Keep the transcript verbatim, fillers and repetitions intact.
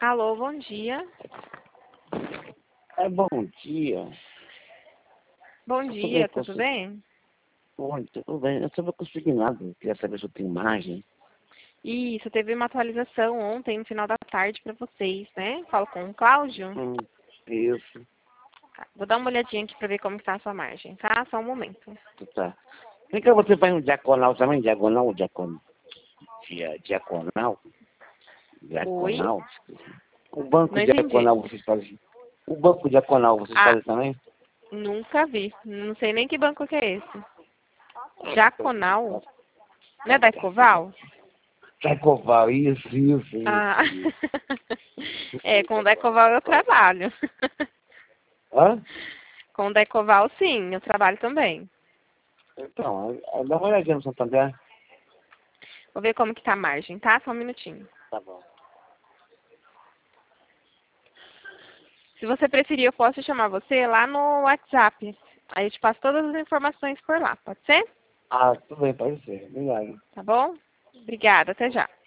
Alô, bom dia. É, bom dia. Bom Eu dia, também tudo bem? Bom, tudo bem. Eu também consegui nada. Queria saber se eu tenho margem. Isso, teve uma atualização ontem, no final da tarde, para vocês, né? Falo com o Cláudio. Hum, isso. Tá, vou dar uma olhadinha aqui para ver como está a sua margem, tá? Só um momento. Tá. Vem cá, você vai no diagonal também? Diagonal, diagonal. Dia, diagonal. Oi? Diagonal. O banco Não entendi. diagonal vocês fazem. O banco diagonal vocês Ah, fazem também? nunca vi. Não sei nem que banco que é esse. Jaconal? Não é da Ecoval? Jacoval, isso, isso, Ah, isso, isso. é, com o da Ecoval eu trabalho. Hã? Com o da Ecoval, sim, eu trabalho também. Então, dá uma olhadinha no Santander. Vou ver como que tá a margem, tá? Só um minutinho. Tá bom. Se você preferir, eu posso chamar você lá no WhatsApp. Aí eu te passo todas as informações por lá, pode ser? Ah, tudo bem, pode ser. Obrigado. Tá bom? Obrigada, até já.